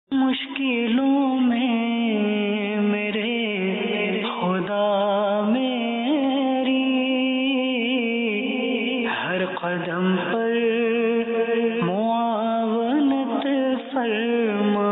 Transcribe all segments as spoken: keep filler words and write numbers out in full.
مشکلوں میں میرے خدا میری ہر قدم پر معاونت فرما۔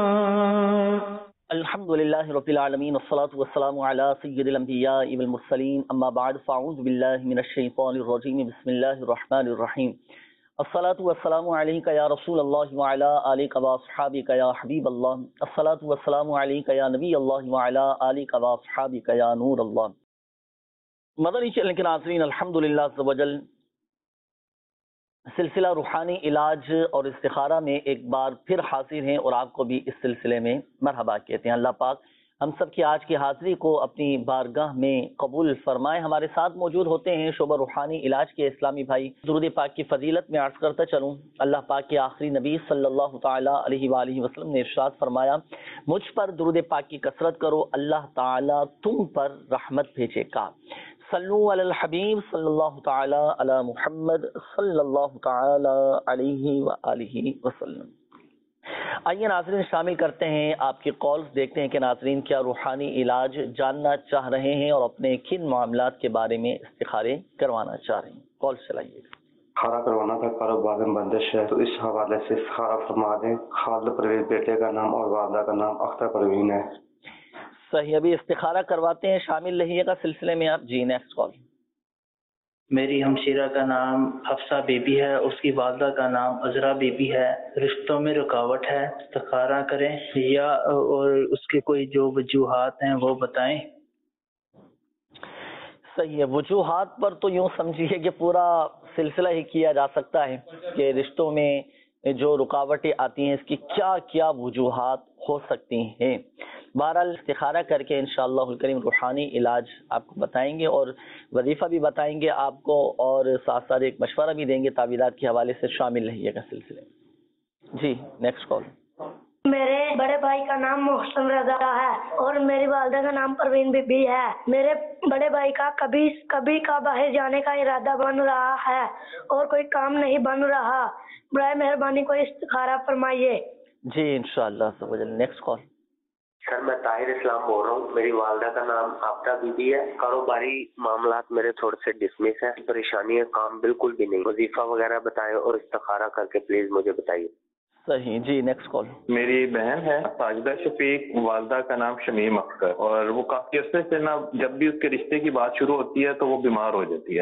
الحمد للہ رب العالمین والصلاة والسلام علی سید الانبیاء والمرسلین، اما بعد فاعوذ باللہ من الشیطان الرجیم، بسم اللہ الرحمن الرحیم۔ الصلاة والسلام علیک یا رسول اللہ وعلی آلک واصحابک یا حبیب اللہ، الصلاة والسلام علیک یا نبی اللہ وعلی آلک واصحابک یا نور اللہ۔ مدنی چینل کے ناظرین، الحمدللہ عز و جل سلسلہ روحانی علاج اور استخارہ میں ایک بار پھر حاضر ہیں اور آپ کو بھی اس سلسلے میں مرحبا کہتے ہیں۔ اللہ پاک ہم سب کی آج کی حاضری کو اپنی بارگاہ میں قبول فرمائے۔ ہمارے ساتھ موجود ہوتے ہیں شعبہ روحانی علاج کے اسلامی بھائی۔ درود پاک کی فضیلت میں عرض کرتا چلوں، اللہ پاک کے آخری نبی صلی اللہ تعالی علیہ وآلہ وسلم نے ارشاد فرمایا، مجھ پر درود پاک کی کثرت کرو، اللہ تعالی تم پر رحمت بھیجے گا۔ صلو علی الحبیب صلی اللہ تعالی علی محمد صلی اللہ تعالی علیہ وآلہ وسلم۔ آئیے ناظرین شامل کرتے ہیں آپ کی کالز، دیکھتے ہیں کہ ناظرین کیا روحانی علاج جاننا چاہ رہے ہیں اور اپنے کن معاملات کے بارے میں استخارے کروانا چاہ رہے ہیں۔ کال چلائیے گا۔ استخارہ کروانا تھا، کاروبار میں بندش ہے تو اس حوالے سے استخارہ فرما دیں۔ خالد پرویز بیٹے کا نام اور والدہ کا نام اختر پروین ہے۔ صحیح، ابھی استخارہ کرواتے ہیں، شامل رہیے گا سلسلے میں آپ۔ جی نیکسٹ کال۔ میری ہمشیرہ کا نام حفصہ بی بی ہے، اس کی والدہ کا نام عذرا بی بی ہے، رشتوں میں رکاوٹ ہے، استخارہ کریں یا اور اس کے کوئی جو وجوہات ہیں وہ بتائیں۔ صحیح ہے، وجوہات پر تو یوں سمجھیے کہ پورا سلسلہ ہی کیا جا سکتا ہے کہ رشتوں میں جو رکاوٹیں آتی ہیں اس کی کیا کیا وجوہات ہو سکتی ہیں۔ بہرحال استخارہ کر کے انشاءاللہ الکریم روحانی علاج آپ کو بتائیں گے اور وظیفہ بھی بتائیں گے آپ کو، اور ساتھ ساتھ ایک مشورہ بھی دیں گے تعویذات کے حوالے سے، شامل رہیے گا سلسلے میں۔ جی نیکسٹ کال۔ میرے بڑے بھائی کا نام محسن رضا ہے اور میری والدہ کا نام پروین بی بی ہے۔ میرے بڑے بھائی کا کبھی کبھی کا باہر جانے کا ارادہ بن رہا ہے اور کوئی کام نہیں بن رہا، برائے مہربانی کوئی استخارہ فرمائیے۔ جی انشاءاللہ۔ Next call. سر میں طاہر اسلام بول رہا ہوں، میری والدہ کا نام آفتہ بی بی ہے، کاروباری معاملات میرے تھوڑے سے ڈسمس ہیں، پریشانی ہے، کام بالکل بھی نہیں، وظیفہ وغیرہ بتائیں اور استخارہ کر کے پلیز مجھے بتائیے۔ صحیح، جی نیکسٹ کال۔ میری بہن ہے ساجدہ شفیق، والدہ کا نام شمیم اختر، اور وہ کافی عرصے سے نا جب بھی اس کے رشتے کی بات شروع ہوتی ہے تو وہ بیمار ہو جاتی ہے۔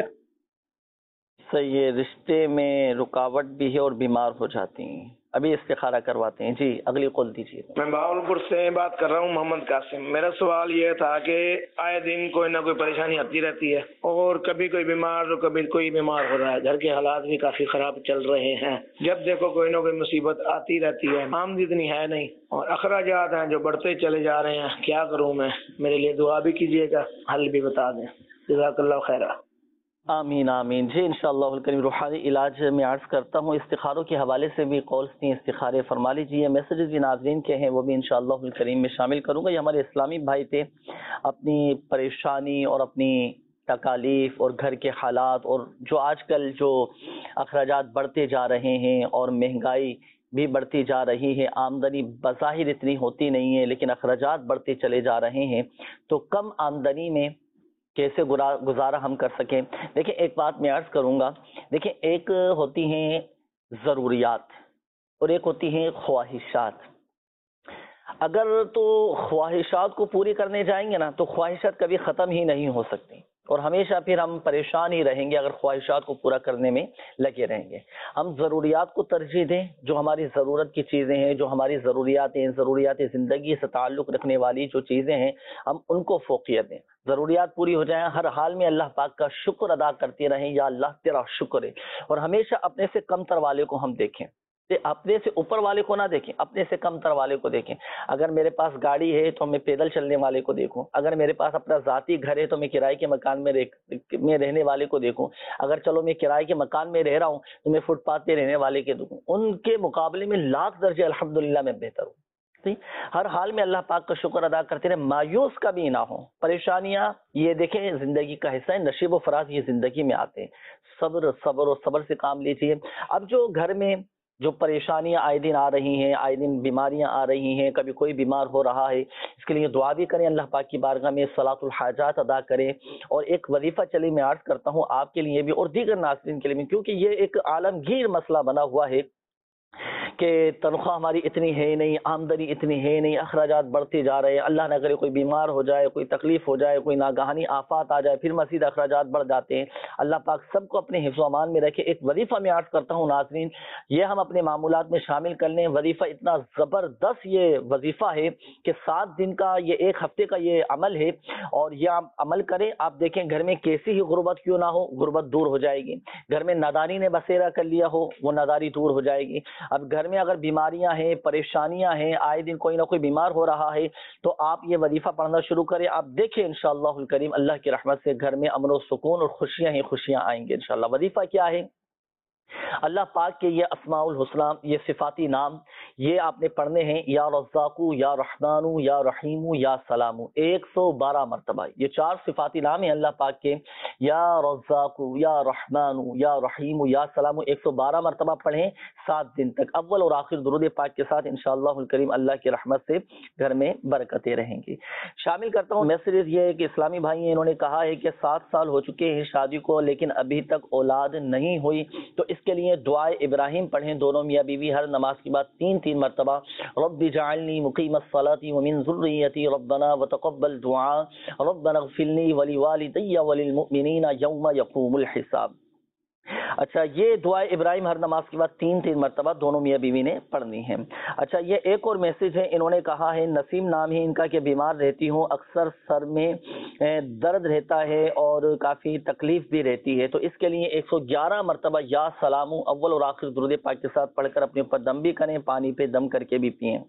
صحیح ہے، رشتے میں رکاوٹ بھی ہے اور بیمار ہو جاتی ہیں۔ ابھی استخارہ کرواتے ہیں۔ جی اگلی قول دیجیے۔ میں بہاولپور سے بات کر رہا ہوں، محمد قاسم۔ میرا سوال یہ تھا کہ آئے دن کوئی نہ کوئی پریشانی آتی رہتی ہے اور کبھی کوئی بیمار تو کبھی کوئی بیمار ہو رہا ہے، گھر کے حالات بھی کافی خراب چل رہے ہیں، جب دیکھو کوئی نہ کوئی مصیبت آتی رہتی ہے، آمدنی اتنی ہے نہیں اور اخراجات ہیں جو بڑھتے چلے جا رہے ہیں، کیا کروں میں؟ میرے لیے دعا بھی کیجیے گا، حل بھی بتا دیں، جزاک اللہ خیرہ۔ آمین آمین۔ جی انشاءاللہ الکریم روحانی علاج میں عرض کرتا ہوں، استخاروں کے حوالے سے بھی کالز تھیں، استخارے فرما لیجیے۔ میسیجز بھی ناظرین کے ہیں، وہ بھی انشاءاللہ الکریم میں شامل کروں گا۔ یہ ہمارے اسلامی بھائی تھے، اپنی پریشانی اور اپنی تکالیف اور گھر کے حالات اور جو آج کل جو اخراجات بڑھتے جا رہے ہیں اور مہنگائی بھی بڑھتی جا رہی ہے، آمدنی بظاہر اتنی ہوتی نہیں ہے لیکن اخراجات بڑھتے چلے جا رہے ہیں، تو کم آمدنی میں کیسے گزارا ہم کر سکیں۔ دیکھیں ایک بات میں عرض کروں گا، دیکھیں ایک ہوتی ہیں ضروریات اور ایک ہوتی ہیں خواہشات۔ اگر تو خواہشات کو پوری کرنے جائیں گے نا تو خواہشات کبھی ختم ہی نہیں ہو سکتی اور ہمیشہ پھر ہم پریشان ہی رہیں گے اگر خواہشات کو پورا کرنے میں لگے رہیں گے۔ ہم ضروریات کو ترجیح دیں، جو ہماری ضرورت کی چیزیں ہیں، جو ہماری ضروریات ہیں، ضروریات زندگی سے تعلق رکھنے والی جو چیزیں ہیں، ہم ان کو فوقیت دیں، ضروریات پوری ہو جائیں، ہر حال میں اللہ پاک کا شکر ادا کرتے رہیں، یا اللہ تیرا شکر ہے، اور ہمیشہ اپنے سے کم تر والے کو ہم دیکھیں، اپنے سے اوپر والے کو نہ دیکھیں، اپنے سے کم تر والے کو دیکھیں۔ اگر میرے پاس گاڑی ہے تو میں پیدل چلنے والے کو دیکھوں، اگر میرے پاس اپنا ذاتی گھر ہے تو میں کرائے کے مکان میں میں رہنے والے کو دیکھوں، اگر چلو میں کرائے کے مکان میں رہ رہا ہوں تو میں فٹ پاتھ پہ رہنے والے کے دیکھوں، ان کے مقابلے میں لاکھ درجے الحمدللہ میں بہتر ہوں۔ ہر حال میں اللہ پاک کا شکر ادا کرتے رہے، مایوس کبھی نہ ہو۔ پریشانیاں یہ دیکھیں زندگی کا حصہ ہے، نشیب و فراز یہ زندگی میں آتے ہیں، صبر صبر اور صبر سے کام لیجیے۔ اب جو گھر میں جو پریشانیاں آئے دن آ رہی ہیں، آئے دن بیماریاں آ رہی ہیں، کبھی کوئی بیمار ہو رہا ہے، اس کے لیے دعا بھی کریں، اللہ پاک کی بارگاہ میں صلاۃ الحاجات ادا کریں. اور ایک وظیفہ چلی میں عرض کرتا ہوں آپ کے لیے بھی اور دیگر ناظرین کے لیے بھی، کیونکہ یہ ایک عالمگیر مسئلہ بنا ہوا ہے کہ تنخواہ ہماری اتنی ہے نہیں، آمدنی اتنی ہے نہیں، اخراجات بڑھتے جا رہے ہیں، اللہ نہ کرے کوئی بیمار ہو جائے، کوئی تکلیف ہو جائے، کوئی ناگہانی آفات آ جائے، پھر مزید اخراجات بڑھ جاتے ہیں. اللہ پاک سب کو اپنے حفظ و امان میں رکھے. ایک وظیفہ میں عرض کرتا ہوں ناظرین، یہ ہم اپنے معمولات میں شامل کر لیں. وظیفہ اتنا زبردست یہ وظیفہ ہے کہ سات دن کا، یہ ایک ہفتے کا یہ عمل ہے، اور یہ آپ عمل کریں، آپ دیکھیں گھر میں کیسی ہی غربت کیوں نہ ہو، غربت دور ہو جائے گی. گھر میں نادانی نے بسیرا کر لیا ہو، وہ ناداری دور ہو جائے گی. اب گھر میں اگر بیماریاں ہیں، پریشانیاں ہیں، آئے دن کوئی نہ کوئی بیمار ہو رہا ہے، تو آپ یہ وظیفہ پڑھنا شروع کریں. آپ دیکھیں انشاءاللہ الکریم اللہ کی رحمت سے گھر میں امن و سکون اور خوشیاں ہی خوشیاں آئیں گے انشاءاللہ. وظیفہ کیا ہے؟ اللہ پاک کے یہ اسماء الحسنی، یہ صفاتی نام، یہ آپ نے پڑھنے ہیں. یا رزاقو، یا رحمانو، یا رحیمو، یا سلامو، ایک سو بارہ مرتبہ. یہ چار صفاتی نام ہیں اللہ پاک کے. یا رزاقو، یا رحمانو، یا رحیمو، یا سلامو، ایک سو بارہ مرتبہ پڑھیں سات دن تک، اول اور آخر درود پاک کے ساتھ. انشاءاللہ الکریم اللہ کی رحمت سے گھر میں برکتیں رہیں گی. شامل کرتا ہوں میسیج یہ ہے کہ اسلامی بھائی ہیں، انہوں نے کہا ہے کہ سات سال ہو چکے ہیں شادی کو، لیکن ابھی تک اولاد نہیں ہوئی، تو اس کے لیے دعائے ابراہیم پڑھیں دونوں میاں بیوی ہر نماز کے بعد تین تین مرتبہ. رب اجعلنی مقیم الصلاۃ ومن ذریتی ربنا وتقبل دعاء ربنا اغفر لی ولوالدی وللمؤمنین یوم یقوم الحساب. اچھا، یہ دعائے ابراہیم ہر نماز کے بعد تین تین مرتبہ دونوں میاں بیوی نے پڑھنی ہے. اچھا، یہ ایک اور میسج ہے، انہوں نے کہا ہے نسیم نام ہے ان کا کہ بیمار رہتی ہوں، اکثر سر میں درد رہتا ہے اور کافی تکلیف بھی رہتی ہے، تو اس کے لیے ایک سو گیارہ مرتبہ یا سلامو اول اور آخر درود پاک کے ساتھ پڑھ کر اپنے اوپر دم بھی کریں، پانی پہ دم کر کے بھی پئیں.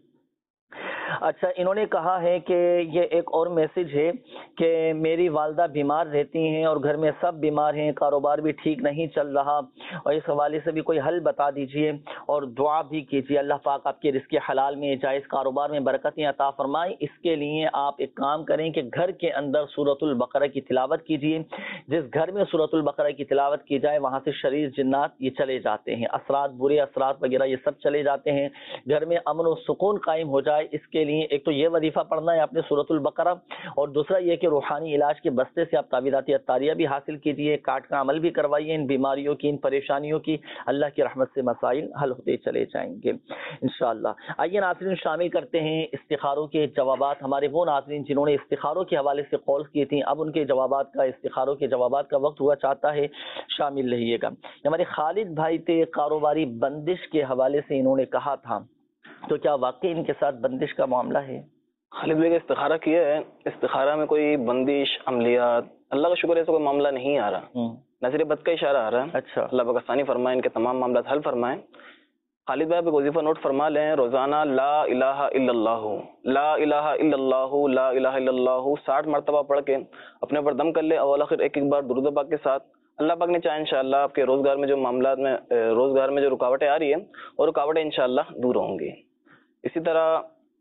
اچھا، انہوں نے کہا ہے کہ یہ ایک اور میسج ہے کہ میری والدہ بیمار رہتی ہیں اور گھر میں سب بیمار ہیں، کاروبار بھی ٹھیک نہیں چل رہا، اور اس حوالے سے بھی کوئی حل بتا دیجئے اور دعا بھی کیجئے. اللہ پاک آپ کے رزق حلال میں، جائز کاروبار میں برکتیں عطا فرمائیں. اس کے لیے آپ ایک کام کریں کہ گھر کے اندر سورۃ البقرہ کی تلاوت کیجئے. جس گھر میں سورۃ البقرہ کی تلاوت کی جائے وہاں سے شریر جنات یہ چلے جاتے ہیں، اثرات، برے اثرات وغیرہ یہ سب چلے جاتے ہیں. گھر میں امن و سکون قائم ہو جائے، اس کے لیے ایک تو یہ وظیفہ پڑھنا ہے آپ نے سورۃ البقرہ، اور دوسرا یہ کہ روحانی علاج کے بستے سے آپ تعویذات عطاریہ بھی حاصل کیجئے، کاٹ کا عمل بھی کروائیے. ان بیماریوں کی، ان پریشانیوں کی اللہ کی رحمت سے مسائل حل ہوتے چلے جائیں گے انشاءاللہ. آئیے ناظرین شامل کرتے ہیں استخاروں کے جوابات. ہمارے وہ ناظرین جنہوں نے استخاروں کے حوالے سے کالز کی تھیں، اب ان کے جوابات کا، استخاروں کے جوابات کا وقت ہوا چاہتا ہے، شامل رہیے گا. ہمارے خالد بھائی تھے، کاروباری بندش کے حوالے سے انہوں نے کہا تھا، تو کیا واقعی ان کے ساتھ بندش کا معاملہ ہے؟ خالد بھائی کا استخارہ کیا ہے، استخارہ میں کوئی بندش، عملیات، اللہ کا شکر ہے ایسا کوئی معاملہ نہیں آ رہا، نظر بد کا اشارہ آ رہا ہے. اچھا، اللہ پاکستانی فرمائے ان کے تمام معاملات حل فرمائیں. خالد بھائی پہ وظیفہ نوٹ فرما لیں، روزانہ لا الہ الا اللہ، لا الہ الا اللہ، لا الہ الا اللہ ساٹھ مرتبہ پڑھ کے اپنے اوپر دم کر لے، اول آخر ایک ایک بار درود پاک کے ساتھ. اللہ پاک نے چاہے انشاءاللہ آپ کے روزگار میں جو معاملات میں روزگار میں جو رکاوٹیں آ رہی ہیں وہ رکاوٹیں انشاءاللہ دور ہوں گی. اسی طرح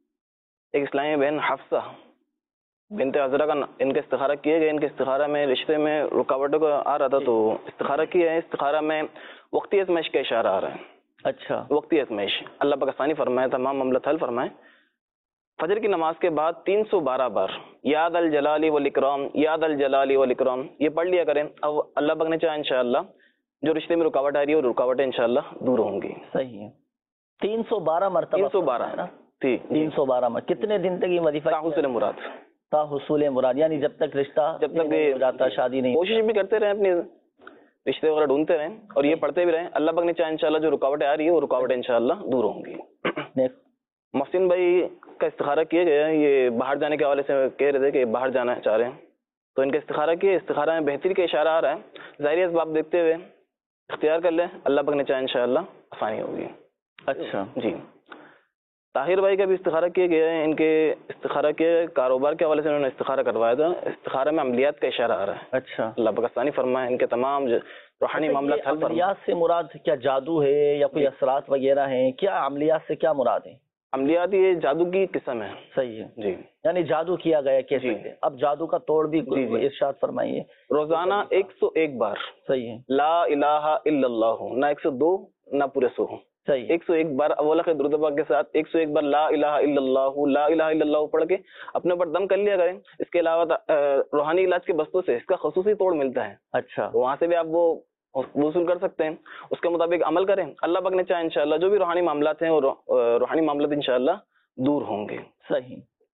ایک اسلامی بہن حفصہ بنت عذرا کا ان کا استخارہ کیے گئے، ان کے استخارہ میں رشتے میں رکاوٹوں کا آ رہا تھا تو استخارہ کیا ہے. استخارہ میں وقتی ازمائش کا اشارہ آ رہا ہے. اچھا، وقتی ازمائش اللہ پاکستانی فرمائے تمام معاملات حل فرمائے. فجر کی نماز کے بعد تین سو بارہ بار یاد الجلالی والاکرام، یاد الجلالی والاکرام یہ پڑھ لیا کریں. اب اللہ پاک نے چاہا انشاءاللہ جو رشتے میں رکاوٹ آ رہی ہے وہ رکاوٹیں انشاءاللہ دور ہوں گی. صحیح ہے، تین سو بارہ مرتبہ تین سو بارہ نا جی تین سو بارہ میں کتنے دن تک یہ وظیفہ؟ تا حصول مراد، تا حصول مراد، یعنی جب تک رشتہ جب تک ہو جاتا، شادی نہیں. کوشش بھی کرتے رہیں، اپنی رشتے وغیرہ ڈھونڈتے رہیں اور یہ پڑھتے بھی رہیں. اللہ پاک نے چاہا انشاءاللہ جو رکاوٹیں آ رہی ہے وہ رکاوٹیں انشاءاللہ دور ہوں گی. محسن بھائی کا استخارہ کیا گیا ہے، یہ باہر جانے کے حوالے سے کہہ رہے تھے کہ باہر جانا چاہ رہے ہیں، تو ان کا استخارہ کیا، استخارہ میں بہتری کا اشارہ آ رہا ہے. ظاہری اسباب دیکھتے ہوئے اختیار کر لیں، اللہ پاک نے چاہا انشاءاللہ آسانی ہوگی. اچھا جی. طاہر بھائی کا بھی استخارہ کیا گیا ہے، ان کے استخارہ کے کاروبار کے حوالے سے انہوں نے استخارہ کروایا تھا. استخارہ میں عملیات کا اشارہ آ رہا ہے. اچھا، اللہ پاکستانی فرمائے ان کے تمام روحانی معاملات حل فرمائے. عملیات سے مراد کیا جادو ہے یا کوئی اثرات وغیرہ ہیں؟ کیا عملیات سے کیا مراد ہے؟ عملیات یہ جادو کی قسم ہے. صحیح ہے جی، یعنی جادو کیا گیا کیسے؟ اب جادو کا توڑ بھی ارشاد فرمائیے. روزانہ ایک سو ایک بار صحیح ہے، لا الہ الا اللہ، نہ ایک سو دو نہ پورے سو. صحیح. ایک سو ایک بار اول آخر درود پاک کے ساتھ ایک سو ایک بار لا الہ الا اللہ لا الہ الا اللہ پڑھ کے اپنے اوپر دم کر لیا کریں. اس کے علاوہ روحانی علاج کے بستوں سے اس کا خصوصی توڑ ملتا ہے. اچھا, وہاں سے بھی آپ وہ وصول کر سکتے ہیں. اس کے مطابق عمل کریں. اللہ پاک نے چاہے انشاءاللہ جو بھی روحانی معاملات ہیں وہ روحانی معاملات انشاءاللہ دور ہوں گے. صحیح.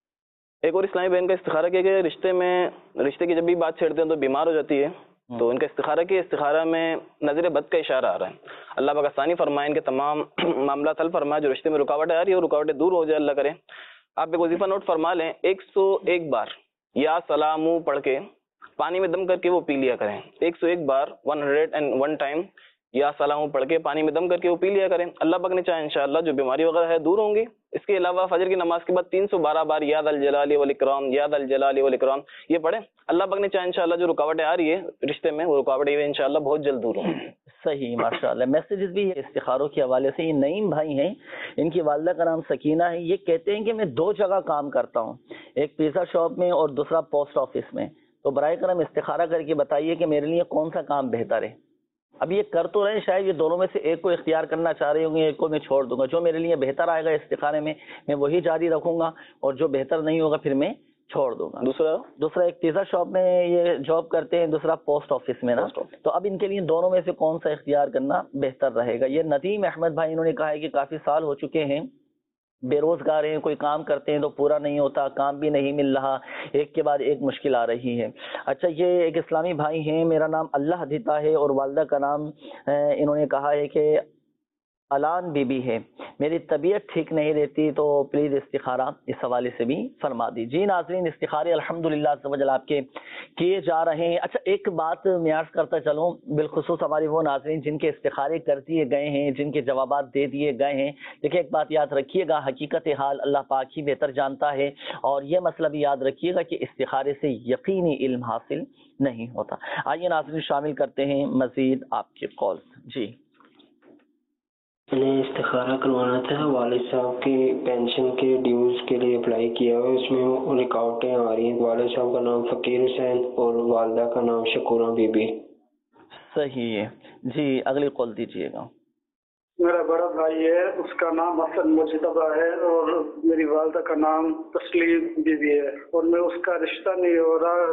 ایک اور اسلامی بہن کا استخارہ کیا کہ رشتے میں رشتے کی جب بھی بات چھیڑتے ہیں تو بیمار ہو جاتی ہے, تو ان کا استخارہ کی استخارہ میں نظر بد کا اشارہ آ رہا ہے. اللہ پاک آسانی فرمائے, ان کے تمام معاملات حل فرمائے. جو رشتے میں رکاوٹیں آ رہی ہے وہ رکاوٹیں دور ہو جائے اللہ کرے. آپ ایک وظیفہ نوٹ فرما لیں, ایک سو ایک بار یا سلامو پڑھ کے پانی میں دم کر کے وہ پی لیا کریں. ایک سو ایک بار one hundred and one time یا سلامو پڑھ کے پانی میں دم کر کے وہ پی لیا کریں. اللہ پاک نے چاہے انشاءاللہ جو بیماری وغیرہ ہے دور ہوں گی. اس کے علاوہ فجر کی نماز کے بعد تین سو بارہ بار یاد الجلال والاکرام یاد الجلال والاکرام یہ پڑھیں. اللہ پاک نے چاہے انشاءاللہ جو رکاوٹیں آ رہی ہے رشتے میں وہ رکاوٹیں انشاءاللہ بہت جلد دور ہوں گی. صحیح, ماشاءاللہ. میسیجز بھی استخاروں کے حوالے سے. یہ نعیم بھائی ہیں, ان کی والدہ کا نام سکینہ ہے. یہ کہتے ہیں کہ میں دو جگہ کام کرتا ہوں, ایک پیزا شاپ میں اور دوسرا پوسٹ آفس میں. تو برائے کرم استخارہ کر کے بتائیے کہ میرے لیے کون سا کام بہتر ہے. اب یہ کر تو رہے, شاید یہ دونوں میں سے ایک کو اختیار کرنا چاہ رہے ہوں گے, ایک کو میں چھوڑ دوں گا. جو میرے لیے بہتر آئے گا استخارے میں میں وہی جاری رکھوں گا, اور جو بہتر نہیں ہوگا پھر میں چھوڑ دوں گا. دوسرا دوسرا ایک پیزا شاپ میں یہ جاب کرتے ہیں, دوسرا پوسٹ آفس میں نا. تو اب ان کے لیے دونوں میں سے کون سا اختیار کرنا بہتر رہے گا. یہ ندیم احمد بھائی انہوں نے کہا ہے کہ کافی سال ہو چکے ہیں, بے روزگار ہیں, کوئی کام کرتے ہیں تو پورا نہیں ہوتا, کام بھی نہیں مل رہا, ایک کے بعد ایک مشکل آ رہی ہے. اچھا, یہ ایک اسلامی بھائی ہیں, میرا نام اللہ دیتا ہے اور والدہ کا نام انہوں نے کہا ہے کہ علان بی بی ہے. میری طبیعت ٹھیک نہیں رہتی, تو پلیز استخارہ اس حوالے سے بھی فرما دی. جی ناظرین, استخارے الحمدللہ سمجھ آپ کے کیے جا رہے ہیں. اچھا, ایک بات میں عرض کرتا چلوں, بالخصوص ہمارے وہ ناظرین جن کے استخارے کر دیے گئے ہیں, جن کے جوابات دے دیے گئے ہیں. دیکھیں, ایک بات یاد رکھیے گا, حقیقت حال اللہ پاک ہی بہتر جانتا ہے, اور یہ مسئلہ بھی یاد رکھیے گا کہ استخارے سے یقینی علم حاصل نہیں ہوتا. آئیے ناظرین, شامل کرتے ہیں مزید آپ کے کالز. جی, میں نے استخارہ کروانا تھا, والد صاحب کی پینشن کے ڈیوز کے لیے اپلائی کیا ہے, اس میں رکاوٹیں آ رہی ہیں. والد صاحب کا نام فقیر حسین اور والدہ کا نام شکورہ بی بی. صحیح ہے. جی, اگلی کال دیجیے گا. میرا بڑا بھائی ہے, اس کا نام حسن مجتبیٰ ہے, اور میری والدہ کا نام تسلیم بی بی ہے, اور میں اس کا رشتہ نہیں ہو رہا.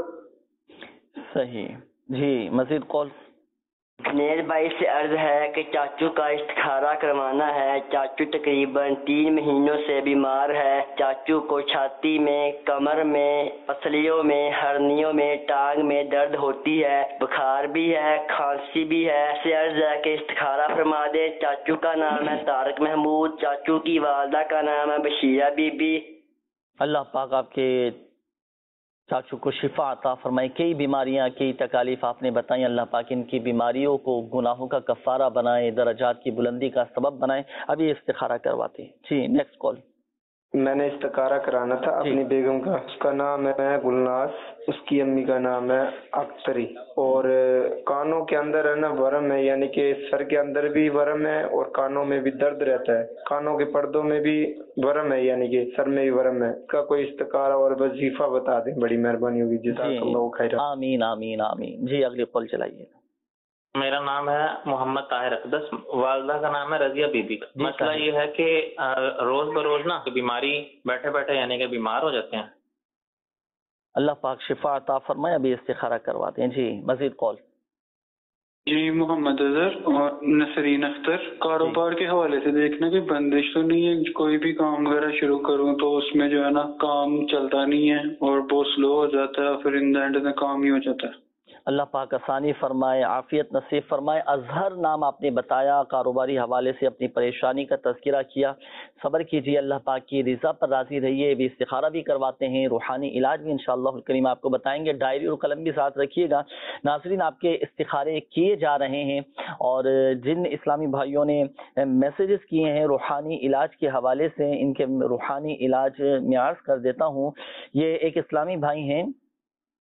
صحیح. جی, مزید کال. نیل بھائی سے عرض ہے کہ چاچو کا استخارہ کروانا ہے. چاچو تقریباً تین مہینوں سے بیمار ہے. چاچو کو چھاتی میں, کمر میں, پسلیوں میں, ہرنیوں میں, ٹانگ میں درد ہوتی ہے, بخار بھی ہے, کھانسی بھی ہے. سے عرض ہے کہ استخارہ فرما دے. چاچو کا نام ہے طارق محمود, چاچو کی والدہ کا نام ہے بشیرہ بی بی. اللہ پاک آپ کے چاچو کو شفا عطا فرمائے. کئی بیماریاں, کئی تکالیف آپ نے بتائیں, اللہ پاک ان کی بیماریوں کو گناہوں کا کفارہ بنائے, درجات کی بلندی کا سبب بنائے. ابھی استخارہ کرواتے ہیں. جی, نیکسٹ کال. میں نے استخارہ کرانا تھا اپنی بیگم کا. اس کا نام ہے گلناز, اس کی امی کا نام ہے اختری, اور کانوں کے اندر ہے نا ورم ہے, یعنی کہ سر کے اندر بھی ورم ہے اور کانوں میں بھی درد رہتا ہے. کانوں کے پردوں میں بھی ورم ہے, یعنی کہ سر میں بھی ورم ہے. اس کا کوئی استخارہ اور وظیفہ بتا دیں, بڑی مہربانی ہوگی. جزاک اللہ خیر. آمین آمین آمین. جی, اگلی کال چلائیے. میرا نام ہے محمد طاہر اقدس, والدہ کا نام ہے رضیہ بی بی. مسئلہ یہ ہے کہ روز بروز نا بیماری بیٹھے بیٹھے یعنی کہ بیمار ہو جاتے ہیں. اللہ پاک شفا عطا فرمائے. ابھی استخارہ کرواتے ہیں. جی, مزید کال. جی, محمد اظہر اور نسرین اختر. کاروبار کے حوالے سے دیکھنا کہ بندش تو نہیں ہے, کوئی بھی کام وغیرہ شروع کروں تو اس میں جو ہے نا کام چلتا نہیں ہے اور بہت سلو ہو جاتا ہے, پھر ان دا اینڈ میں کام ہی ہو جاتا ہے. اللہ پاک آسانی فرمائے, عافیت نصیب فرمائے. اظہر نام آپ نے بتایا, کاروباری حوالے سے اپنی پریشانی کا تذکرہ کیا. صبر کیجیے, اللہ پاک کی رضا پر راضی رہیے. بھی استخارہ بھی کرواتے ہیں, روحانی علاج بھی انشاءاللہ الکریم آپ کو بتائیں گے. ڈائری اور قلم بھی ساتھ رکھیے گا. ناظرین, آپ کے استخارے کیے جا رہے ہیں, اور جن اسلامی بھائیوں نے میسیجز کیے ہیں روحانی علاج کے حوالے سے, ان کے روحانی علاج میں عرض کر دیتا ہوں. یہ ایک اسلامی بھائی ہیں,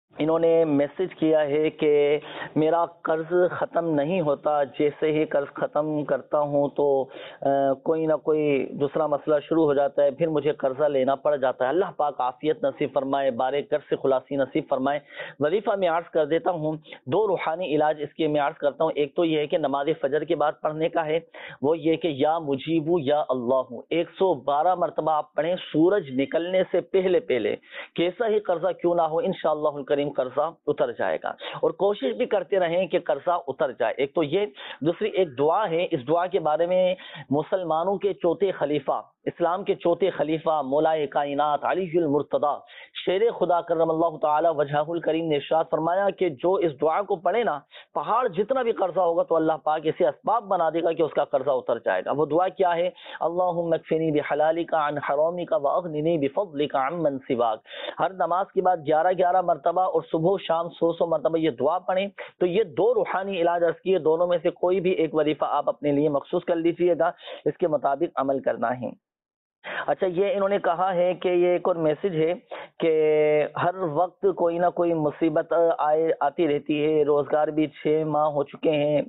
انہوں نے میسج کیا ہے کہ میرا قرض ختم نہیں ہوتا، جیسے ہی قرض ختم کرتا ہوں تو کوئی نہ کوئی دوسرا مسئلہ شروع ہو جاتا ہے، پھر مجھے قرضہ لینا پڑ جاتا ہے۔ اللہ پاک عافیت نصیب فرمائے، بارے قرض سے خلاصی نصیب فرمائے۔ وظیفہ میں عرض کر دیتا ہوں، دو روحانی علاج اس کے میں عرض کرتا ہوں۔ ایک تو یہ ہے کہ نماز فجر کے بعد پڑھنے کا ہے، وہ یہ کہ یا مجیبو یا اللہ ایک سو بارہ مرتبہ آپ پڑھیں، سورج نکلنے سے پہلے پہلے، کیسا ہی قرضہ کیوں نہ ہو انشاءاللہ الکریم قرضہ اتر جائے گا، اور کوشش بھی کرتے رہیں کہ قرضہ اتر جائے۔ ایک تو یہ، دوسری ایک دعا ہے، اس دعا کے بارے میں مسلمانوں کے چوتھے خلیفہ، اسلام کے چوتھے خلیفہ مولائے کائنات علی المرتضی شیر خدا کرم اللہ تعالی وجہہ الکریم نے ارشاد فرمایا کہ جو اس دعا کو پڑھے نا، پہاڑ جتنا بھی قرضہ ہوگا تو اللہ پاک اسے اسباب بنا دے گا کہ اس کا قرضہ اتر جائے گا۔ وہ دعا کیا ہے؟ اللہم اکفنی بحلالک عن حرامک واغننی بفضلک عمن سواک۔ ہر نماز کے بعد گیارہ گیارہ مرتبہ اور صبح و شام سو سو مرتبہ یہ دعا پڑھیں۔ تو یہ دو روحانی علاج عرض کیے، دونوں میں سے کوئی بھی ایک وظیفہ آپ اپنے لیے مخصوص کر لیجیے گا، اس کے مطابق عمل کرنا ہے۔ اچھا، یہ انہوں نے کہا ہے کہ یہ ایک اور میسج ہے کہ ہر وقت کوئی نہ کوئی مصیبت آئے آتی رہتی ہے، روزگار بھی چھ ماہ ہو چکے ہیں،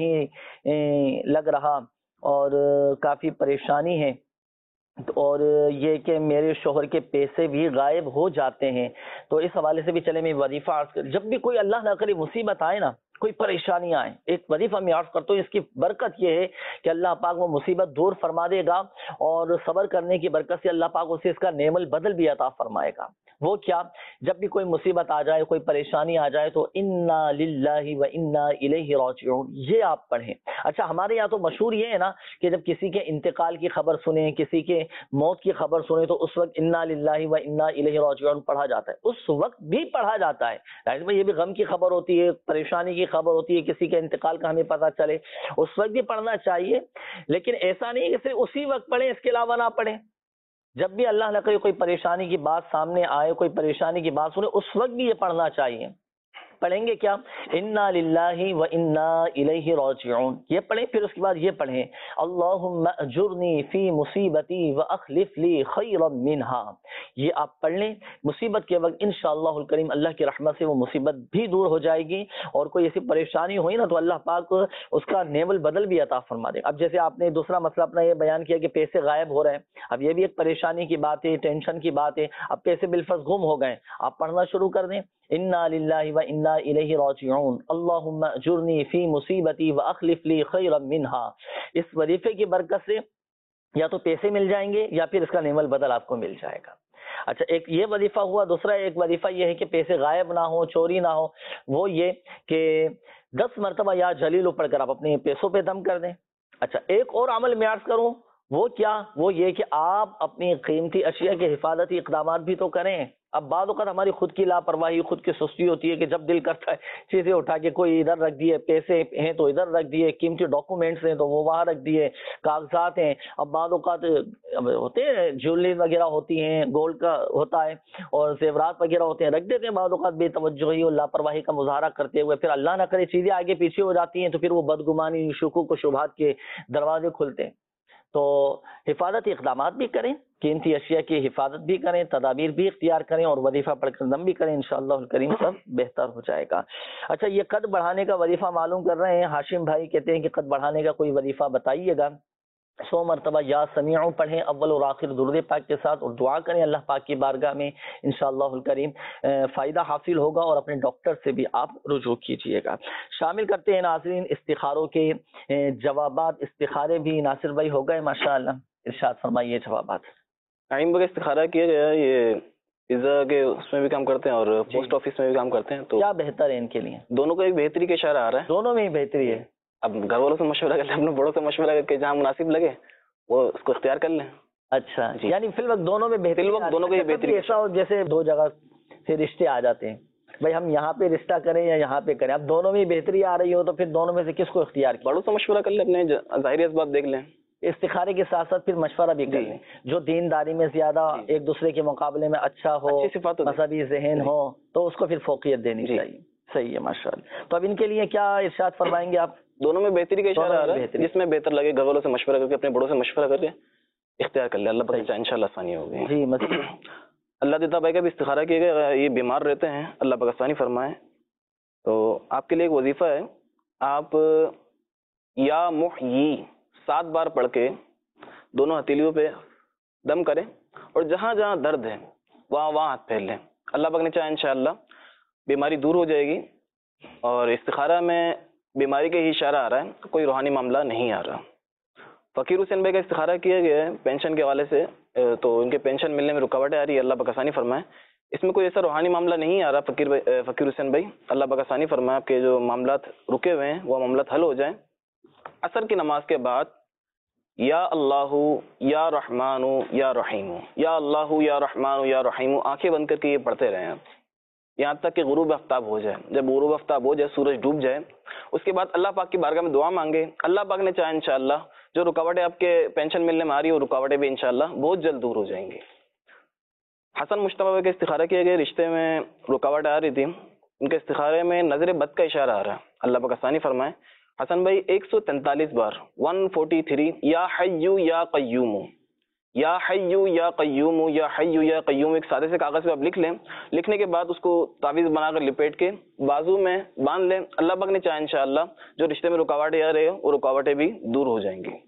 نہیں لگ رہا اور کافی پریشانی ہے، اور یہ کہ میرے شوہر کے پیسے بھی غائب ہو جاتے ہیں۔ تو اس حوالے سے بھی چلے میں وظیفہ عرض کر، جب بھی کوئی اللہ نہ کرے مصیبت آئے نا، کوئی پریشانی آئے، ایک وظیفہ میں عرض کرتا ہوں، اس کی برکت یہ ہے کہ اللہ پاک وہ مصیبت دور فرما دے گا، اور صبر کرنے کی برکت سے اللہ پاک اسے اس کا نعم البدل بھی عطا فرمائے گا۔ وہ کیا؟ جب بھی کوئی مصیبت آ جائے، کوئی پریشانی آ جائے تو انا للہ و انا الیہ راجعون یہ آپ پڑھیں۔ اچھا، ہمارے یہاں تو مشہور یہ ہے نا کہ جب کسی کے انتقال کی خبر سنیں، کسی کے موت کی خبر سنیں تو اس وقت انا للہ و انا الیہ راجعون پڑھا جاتا ہے، اس وقت بھی پڑھا جاتا ہے۔ یہ بھی غم کی خبر ہوتی ہے، پریشانی کی خبر ہوتی ہے، کسی کے انتقال کا ہمیں پتہ چلے، اس وقت بھی پڑھنا چاہیے، لیکن ایسا نہیں کہ صرف اسی وقت پڑھیں، اس کے علاوہ نہ پڑھیں۔ جب بھی اللہ نہ کرے کوئی پریشانی کی بات سامنے آئے، کوئی پریشانی کی بات سنے، اس وقت بھی یہ پڑھنا چاہیے۔ پڑھیں گے کیا؟ انا للہ و انا الیہ راجعون یہ پڑھیں، پھر اس کے بعد یہ پڑھیں اللہم اجرنی فی مصیبتی واخلف لی خیرا منہا۔ یہ آپ پڑھ لیں، مصیبت کے وقت انشاءاللہ الکریم اللہ کی رحمت سے وہ مصیبت بھی دور ہو جائے گی، اور کوئی ایسی پریشانی ہوئی نا تو اللہ پاک اس کا نعم البدل بھی عطا فرما دے۔ اب جیسے آپ نے دوسرا مسئلہ اپنا یہ بیان کیا کہ پیسے غائب ہو رہے ہیں، اب یہ بھی ایک پریشانی کی بات ہے، ٹینشن کی بات ہے، اب پیسے بالفرض گم ہو گئے، آپ پڑھنا شروع کر دیں انا للہ و انا الیہ راجعون اللہم اجرنی فی مصیبتی واخلف لی خیرا منہا۔ اس وظیفے کی برکت سے یا تو پیسے مل جائیں گے یا پھر اس کا نعم البدل آپ کو مل جائے گا۔ اچھا، ایک یہ وظیفہ ہوا۔ دوسرا ایک وظیفہ یہ ہے کہ پیسے غائب نہ ہو، چوری نہ ہو، وہ یہ کہ دس مرتبہ یا جلیل پڑھ کر آپ اپنے پیسوں پہ دم کر دیں۔ اچھا، ایک اور عمل میں عرض کروں، وہ کیا؟ وہ یہ کہ آپ اپنی قیمتی اشیاء کے حفاظتی اقدامات بھی تو کریں۔ اب بعض اوقات ہماری خود کی لاپرواہی، خود کی سستی ہوتی ہے کہ جب دل کرتا ہے چیزیں اٹھا کے کوئی ادھر رکھ دیے، پیسے ہیں تو ادھر رکھ دیے، قیمتی ڈاکومنٹس ہیں تو وہ وہاں رکھ دیے، کاغذات ہیں۔ اب بعض اوقات ہوتے ہیں جیولری وغیرہ ہوتی ہیں، گولڈ کا ہوتا ہے اور زیورات وغیرہ ہوتے ہیں، رکھ دیتے ہیں بعض اوقات بے توجہی اور لاپرواہی کا مظاہرہ کرتے ہوئے، پھر اللہ نہ کرے چیزیں آگے پیچھے ہو جاتی ہیں تو پھر وہ بدگمانی، شکوک و شبہات کے دروازے کھلتے ہیں۔ تو حفاظتی اقدامات بھی کریں، قیمتی اشیاء کی حفاظت بھی کریں، تدابیر بھی اختیار کریں، اور وظیفہ پڑھ کر دم بھی کریں، انشاءاللہ الکریم سب بہتر ہو جائے گا۔ اچھا، یہ قد بڑھانے کا وظیفہ معلوم کر رہے ہیں، ہاشم بھائی کہتے ہیں کہ قد بڑھانے کا کوئی وظیفہ بتائیے گا۔ سو مرتبہ یا سمیع پڑھیں اول اور آخر درود پاک کے ساتھ، اور دعا کریں اللہ پاک کی بارگاہ میں، انشاءاللہ الکریم فائدہ حاصل ہوگا، اور اپنے ڈاکٹر سے بھی آپ رجوع کیجئے گا۔ شامل کرتے ہیں ناظرین استخاروں کے جوابات۔ استخارے بھی ناصر بھائی ہو گئے ماشاءاللہ، ارشاد فرمائیے جوابات۔ نعیم بھائی استخارہ کیا گیا، یہ پیزا کے اس میں بھی کام کرتے ہیں اور پوسٹ آفس میں بھی کام کرتے ہیں، تو کیا بہتر ہے ان کے لیے؟ دونوں کا ایک بہتری کا اشارہ آ رہا ہے، دونوں میں ہی بہتری ہے۔ اب گھر والوں سے مشورہ کر لیں، اپنے بڑوں سے مشورہ کر کے جہاں مناسب لگے وہ اس کو اختیار کر لیں۔ اچھا، یعنی فی الوقت دونوں میں بہتری، دونوں کا یہ بہتری ایسا ہو جیسے دو جگہ سے رشتے آ جاتے ہیں، بھائی ہم یہاں پہ رشتہ کریں یا یہاں پہ کریں، اب دونوں میں بہتری آ رہی ہو تو پھر دونوں میں سے کس کو اختیار کیا؟ بڑوں سے مشورہ کر لیں، اپنے ظاہری اسباب دیکھ لیں، استخارے کے ساتھ ساتھ پھر مشورہ بھی کر لیں، جو دینداری میں زیادہ ایک دوسرے کے مقابلے میں اچھا ہو، مذہبی ذہن ہو، تو اس کو پھر فوقیت دینی چاہیے۔ صحیح ہے ماشاءاللہ۔ تو اب ان کے لیے کیا ارشاد فرمائیں گے آپ؟ دونوں میں بہتری کا اشارہ آ رہا ہے، جس میں بہتر لگے گھر والوں سے مشورہ کر کے، اپنے بڑوں سے مشورہ کر کے اختیار کر لیں، اللہ پاک ان شاء اللہ آسانی ہوگی۔ جی مزید اللہ دیتا بھائی کا بھی استخارہ کیے گا، یہ بیمار رہتے ہیں، اللہ پاک آسانی فرمائے. تو آپ کے لیے ایک وظیفہ ہے، آپ یا محیی سات بار پڑھ کے دونوں ہتھیلیوں پہ دم کریں اور جہاں جہاں درد ہے وہاں وہاں ہاتھ پھیل لیں. اللہ پاک نے چاہا انشاءاللہ بیماری دور ہو جائے گی. اور استخارہ میں بیماری کے ہی اشارہ آ رہا ہے، کوئی روحانی معاملہ نہیں آ رہا. فقیر حسین بھائی کا استخارہ کیا گیا ہے پینشن کے حوالے سے، تو ان کے پینشن ملنے میں رکاوٹیں آ رہی ہے، اللہ پاک آسانی فرمائے. اس میں کوئی ایسا روحانی معاملہ نہیں آ رہا فقیر بھائی، فقیر حسین بھائی اللہ پاک آسانی فرمائے. آپ کے جو معاملات رکے ہوئے ہیں وہ معاملات حل ہو جائیں. عصر کی نماز کے بعد یا اللہ یا رحمان یا رحیم، یا اللہ یا رحمان یا رحیم آنکھیں بند کر کے یہ پڑھتے رہیں آپ یہاں تک کہ غروب آفتاب ہو جائے. جب غروب آفتاب ہو جائے، سورج ڈوب جائے، اس کے بعد اللہ پاک کی بارگاہ میں دعا مانگے. اللہ پاک نے چاہا انشاءاللہ جو رکاوٹیں آپ کے پینشن ملنے میں آ رہی ہیں وہ رکاوٹیں بھی انشاءاللہ بہت جلد دور ہو جائیں گی. حسن مشتبہ کے استخارہ کیے گئے، رشتے میں رکاوٹ آ رہی تھی، ان کے استخارے میں نظر بد کا اشارہ آ رہا ہے، اللہ پاک آسانی فرمائے. حسن بھائی ایک سو تینتالیس بار ون فورٹی تھری یا حیو یا قیوم، یا حیو یا قیوم، یا حیو یا قیوم ایک سادے سے کاغذ پہ آپ لکھ لیں. لکھنے کے بعد اس کو تعویذ بنا کر لپیٹ کے بازو میں باندھ لیں. اللہ پاک نے چاہا انشاءاللہ جو رشتے میں رکاوٹیں آ رہی ہیں وہ رکاوٹیں بھی دور ہو جائیں گی.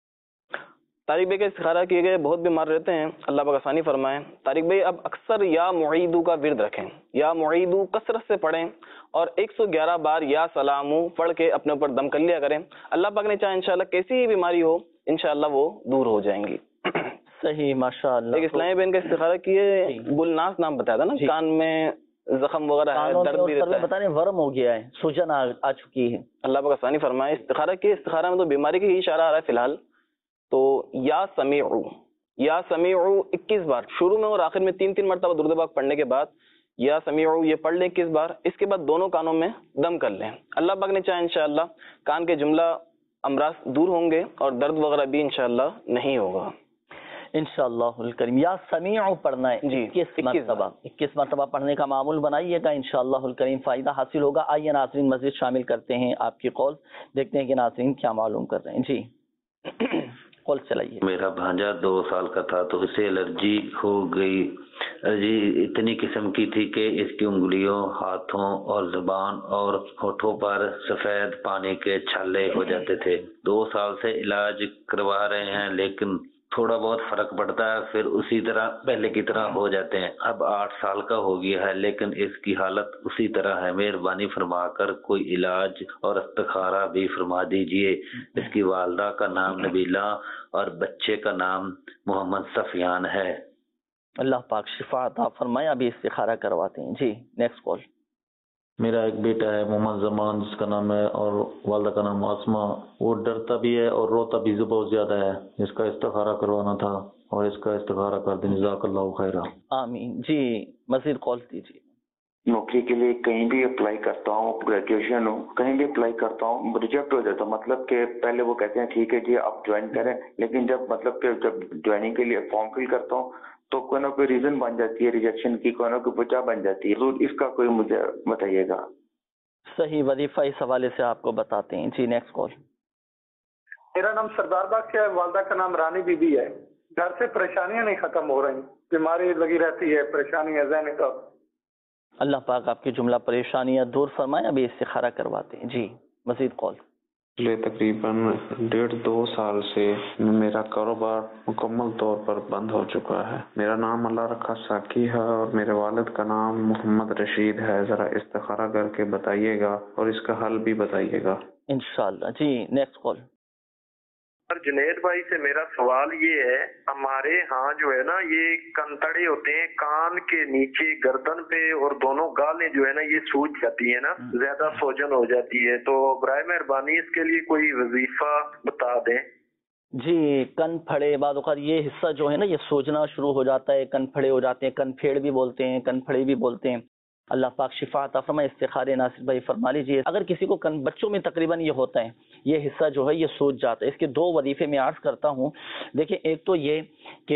طارق بھائی کا استخارہ کیے گئے، بہت بیمار رہتے ہیں، اللہ پاک آسانی فرمائے. طارق بھائی اب اکثر یا معیدو کا ورد رکھیں، یا معیدو کثرت سے پڑھیں اور ایک سو گیارہ بار یا سلامو پڑھ کے اپنے اوپر دم کر لیا کریں. اللہ پاک نے چاہا انشاءاللہ کیسی ہی بیماری ہو انشاءاللہ وہ دور ہو جائیں گی. صحیح ماشاء اللہ. ایک اسلامی بہن کا استخارہ کیے، گلناز نام بتایا تھا نا، کان میں زخم وغیرہ ہے، درد بھی رہتا ہے، بتا رہے ورم ہو گیا ہے، سوجن آ چکی ہے. اللہ پاک آسانی فرمائے. استخارہ کیے، استخارہ میں تو بیماری کے ہی اشارہ آ رہا ہے فی الحال. تو یا سمیعو، یا سمیعو اکیس بار شروع میں اور آخر میں تین تین مرتبہ درود پاک پڑھنے کے بعد یا سمیعو یہ پڑھ لیں اکیس بار. اس کے بعد دونوں کانوں میں دم کر لیں. اللہ پاک نے چاہا انشاءاللہ کان کے جملہ امراض دور ہوں گے اور درد وغیرہ بھی انشاءاللہ نہیں ہوگا انشاءاللہ الکریم. یا سمیع پڑھنا ہے جی اکیس مرتبہ، اکیس مرتبہ پڑھنے کا معمول بنائیے گا، انشاءاللہ الکریم فائدہ حاصل ہوگا. آئیے ناظرین مزید شامل کرتے ہیں آپ کی قول، دیکھتے ہیں کہ ناظرین کیا معلوم کر رہے ہیں. جی قول چلائیے. میرا بھانجا دو سال کا تھا تو اسے الرجی ہو گئی. الرجی اتنی قسم کی تھی کہ اس کی انگلیوں، ہاتھوں اور زبان اور ہونٹوں پر سفید پانی کے چھالے ہو جاتے تھے. دو سال سے علاج کروا رہے ہیں لیکن تھوڑا بہت فرق پڑتا ہے، پھر اسی طرح پہلے کی طرح ہو جاتے ہیں. اب آٹھ سال کا ہو گیا ہے لیکن اس کی حالت اسی طرح ہے. مہربانی فرما کر کوئی علاج اور استخارہ بھی فرما دیجئے. اس کی والدہ کا نام نبیلہ اور بچے کا نام محمد سفیان ہے. اللہ پاک شفا عطا فرمائے. ابھی استخارہ کرواتے ہیں. جی نیکسٹ کال. میرا ایک بیٹا ہے محمد زمان جس کا نام ہے اور والدہ کا نام آسما. وہ ڈرتا بھی ہے اور روتا بھی بہت زیادہ ہے. اس کا استخارہ کروانا تھا اور اس کا استخارہ کر دیں. جزاک اللہ خیرہ. آمین. جی مزید کال دیجیے. نوکری کے لیے کہیں بھی اپلائی کرتا ہوں، گریجویشن ہوں، کہیں بھی اپلائی کرتا ہوں ریجیکٹ ہو جاتا ہوں. مطلب کہ پہلے وہ کہتے ہیں ٹھیک ہے جی آپ جوائن کریں، لیکن جب مطلب کہ جب جوائننگ کے لیے فارم فل کرتا ہوں تو کوئی نہ کوئی ریزن بن جاتی ہے ریجیکشن کی، کوئی نہ کوئی وجہ بن جاتی ہے. ضرور اس کا کوئی مجھے بتائیے گا. صحیح وظیفہ اس حوالے سے آپ کو بتاتے ہیں. جی نیکسٹ کال. میرا نام سردار باغ ہے، والدہ کا نام رانی بی بی ہے. گھر سے پریشانیاں نہیں ختم ہو رہی، بیماری لگی رہتی ہے، پریشانی ہے ذہنی طور. اللہ پاک آپ کی جملہ پریشانیاں دور فرمائے. ابھی استخارہ کرواتے ہیں. جی مزید کال. پچھلے تقریباً ڈیڑھ دو سال سے میرا کاروبار مکمل طور پر بند ہو چکا ہے. میرا نام اللہ رکھا ساکی ہے اور میرے والد کا نام محمد رشید ہے. ذرا استخارہ کر کے بتائیے گا اور اس کا حل بھی بتائیے گا انشاءاللہ. جی نیکسٹ کال. جنید بھائی سے میرا سوال یہ ہے، ہمارے ہاں جو ہے نا یہ کنتڑے ہوتے ہیں کان کے نیچے گردن پہ اور دونوں گالیں جو ہے نا یہ سوج جاتی ہیں نا، زیادہ سوجن ہو جاتی ہے. تو برائے مہربانی اس کے لیے کوئی وظیفہ بتا دیں. جی کن پھڑے، بعض اوقات یہ حصہ جو ہے نا یہ سوجنا شروع ہو جاتا ہے، کن پھڑے ہو جاتے ہیں، کن پھیڑ بھی بولتے ہیں، کن پھڑے بھی بولتے ہیں. اللہ پاک شفا عطا فرمائے. استخارے ناصر بھائی فرما لیجیے. اگر کسی کو کن بچوں میں تقریباً یہ ہوتا ہے، یہ حصہ جو ہے یہ سوج جاتا ہے. اس کے دو وظیفے میں عرض کرتا ہوں. دیکھیں ایک تو یہ کہ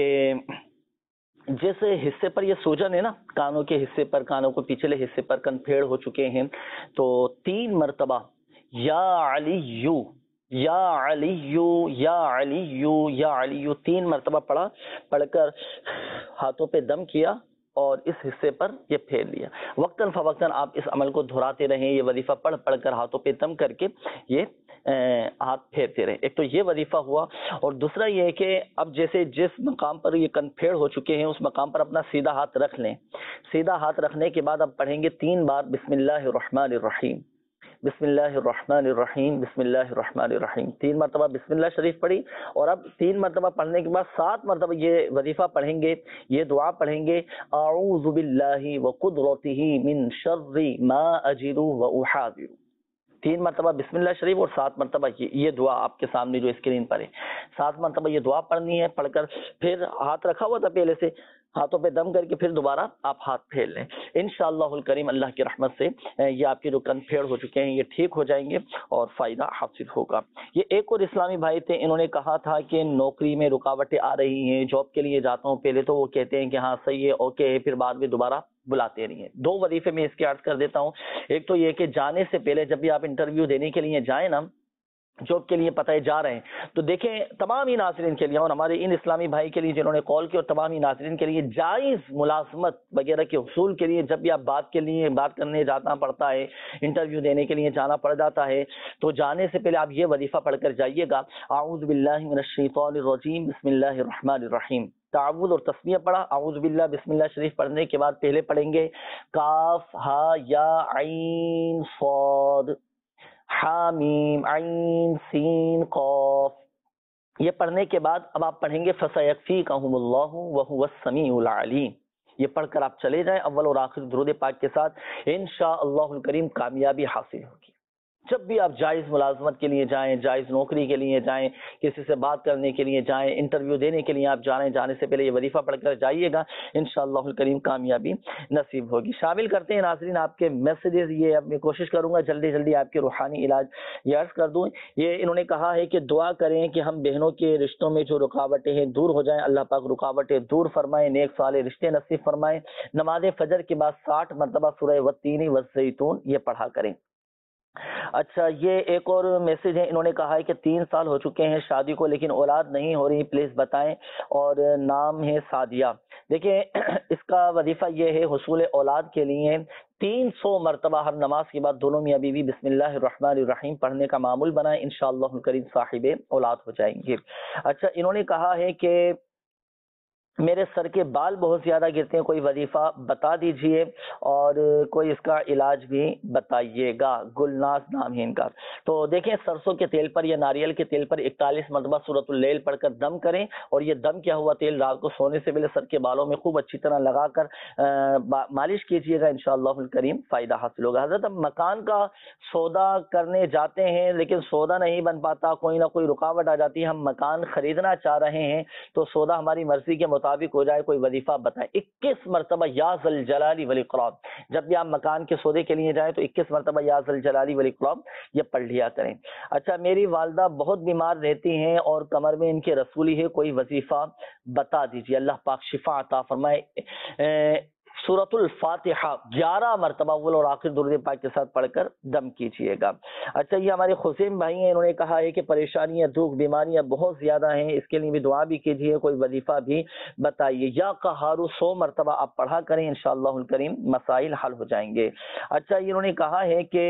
جس حصے پر یہ سوجن ہے نا، کانوں کے حصے پر، کانوں کو پچھلے حصے پر کن پھیڑ ہو چکے ہیں، تو تین مرتبہ یا علیو یا علیو یا علیو یا علیو تین مرتبہ پڑھا، پڑھ کر ہاتھوں پہ دم کیا اور اس حصے پر یہ پھیر لیا. وقتاً فوقتاً آپ اس عمل کو دہراتے رہیں, یہ وظیفہ پڑھ پڑھ کر ہاتھوں پہ دم کر کے یہ ہاتھ پھیرتے رہیں. ایک تو یہ وظیفہ ہوا, اور دوسرا یہ ہے کہ اب جیسے جس مقام پر یہ کن پھیڑ ہو چکے ہیں اس مقام پر اپنا سیدھا ہاتھ رکھ لیں. سیدھا ہاتھ رکھنے کے بعد اب پڑھیں گے تین بار بسم اللہ الرحمن الرحیم, بسم اللہ الرحمن الرحیم, بسم اللہ الرحمن الرحیم. تین مرتبہ بسم اللہ شریف پڑھی, اور اب تین مرتبہ پڑھنے کے بعد سات مرتبہ یہ وظیفہ پڑھیں گے, یہ دعا پڑھیں گے, اعوذ باللہ وقدرتہ من شر ما اجد واحاذر. تین مرتبہ بسم اللہ شریف اور سات مرتبہ یہ دعا آپ کے سامنے جو اسکرین پر ہے, سات مرتبہ یہ دعا پڑھنی ہے. پڑھ کر پھر ہاتھ رکھا ہوا تھا پہلے سے, ہاتھوں پہ دم کر کے پھر دوبارہ آپ ہاتھ پھیر لیں. انشاءاللہ الکریم اللہ کی رحمت سے یہ آپ کے جو کن پھیڑ ہو چکے ہیں یہ ٹھیک ہو جائیں گے اور فائدہ حاصل ہوگا. یہ ایک اور اسلامی بھائی تھے, انہوں نے کہا تھا کہ نوکری میں رکاوٹیں آ رہی ہیں, جاب کے لیے جاتا ہوں, پہلے تو وہ کہتے ہیں کہ ہاں صحیح ہے اوکے ہے, پھر بعد میں دوبارہ بلاتے نہیں ہیں. دو وظیفے میں اس کے عرض کر دیتا ہوں. ایک تو یہ کہ جانے سے پہلے جب بھی آپ انٹرویو دینے کے لیے جائیں نا, جاب کے لیے پتہ ہے جا رہے ہیں, تو دیکھیں تمام ہی ناظرین کے لیے اور ہمارے ان اسلامی بھائی کے لیے جنہوں نے کال کی اور تمام ہی ناظرین کے لیے, جائز ملازمت وغیرہ کے حصول کے لیے جب بھی آپ بات کے لیے بات کرنے جانا پڑتا ہے, انٹرویو دینے کے لیے جانا پڑ جاتا ہے, تو جانے سے پہلے آپ یہ وظیفہ پڑھ کر جائیے گا, اعوذ باللہ من الشیطان الرجیم بسم اللہ الرحمن الرحیم. تعوذ اور تسمیہ پڑھا, اعوذ باللہ بسم اللہ شریف پڑھنے کے بعد پہلے پڑھیں گے کاف ہا یا عین صاد حامیم عین سین قاف. یہ پڑھنے کے بعد اب آپ پڑھیں گے فَسَيَكْفِيكَهُمُ اللَّهُ وَهُوَ السَّمِيعُ الْعَلِيمُ. یہ پڑھ کر آپ چلے جائیں اول اور آخر درود پاک کے ساتھ, انشاءاللہ الکریم کامیابی حاصل ہوگی. جب بھی آپ جائز ملازمت کے لیے جائیں, جائز نوکری کے لیے جائیں, کسی سے بات کرنے کے لیے جائیں, انٹرویو دینے کے لیے آپ جا رہے ہیں, جانے سے پہلے یہ وظیفہ پڑھ کر جائیے گا, انشاءاللہ الکریم کامیابی نصیب ہوگی. شامل کرتے ہیں ناظرین آپ کے میسیجز, یہ اب میں کوشش کروں گا جلدی جلدی آپ کے روحانی علاج یہ عرض کر دوں. یہ انہوں نے کہا ہے کہ دعا کریں کہ ہم بہنوں کے رشتوں میں جو رکاوٹیں ہیں دور ہو جائیں, اللہ پاک رکاوٹیں دور فرمائیں, نیک صالح رشتے نصیب فرمائیں. نماز فجر کے بعد ساٹھ مرتبہ سورہ والتین والزیتون یہ پڑھا کریں. اچھا, یہ ایک اور میسج ہے, انہوں نے کہا ہے کہ تین سال ہو چکے ہیں شادی کو لیکن اولاد نہیں ہو رہی, پلیز بتائیں, اور نام ہے سعدیہ. دیکھیں اس کا وظیفہ یہ ہے, حصول اولاد کے لیے تین سو مرتبہ ہر نماز کے بعد دونوں میاں بیوی بسم اللہ الرحمن الرحیم پڑھنے کا معمول بنائیں, انشاءاللہ الکریم صاحب اولاد ہو جائیں گے. اچھا, انہوں نے کہا ہے کہ میرے سر کے بال بہت زیادہ گرتے ہیں, کوئی وظیفہ بتا دیجئے اور کوئی اس کا علاج بھی بتائیے گا. گلناز نام ہے ان کا. تو دیکھیں سرسوں کے تیل پر یا ناریل کے تیل پر اکتالیس مرتبہ سورۃ اللیل پڑھ کر دم کریں, اور یہ دم کیا ہوا تیل رات کو سونے سے پہلے سر کے بالوں میں خوب اچھی طرح لگا کر مالش کیجئے گا, انشاءاللہ الکریم فائدہ حاصل ہوگا. حضرت اب مکان کا سودا کرنے جاتے ہیں لیکن سودا نہیں بن پاتا, کوئی نہ کوئی رکاوٹ آ جاتی ہے, ہم مکان خریدنا چاہ رہے ہیں تو سودا ہماری مرضی کے مطابق ہو جائے, کوئی وظیفہ بتائیں. اکیس مرتبہ یا ذل الجلال والاکرام, جب بھی آپ مکان کے سودے کے لیے جائیں تو اکیس مرتبہ یا ذل الجلال والاکرام یہ پڑھ لیا کریں. اچھا, میری والدہ بہت بیمار رہتی ہیں اور کمر میں ان کے رسولی ہے, کوئی وظیفہ بتا دیجیے, اللہ پاک شفا عطا فرمائے. سورۃ الفاتحہ گیارہ مرتبہ اول اور آخر درود پاک کے ساتھ پڑھ کر دم کیجیے گا. اچھا, یہ ہمارے خسیم بھائی ہیں, انہوں نے کہا ہے کہ پریشانیاں دکھ بیماریاں بہت زیادہ ہیں, اس کے لیے بھی دعا بھی کیجیے, کوئی وظیفہ بھی بتائیے. یا قہارو سو مرتبہ آپ پڑھا کریں, انشاءاللہ الکریم مسائل حل ہو جائیں گے. اچھا, انہوں نے کہا ہے کہ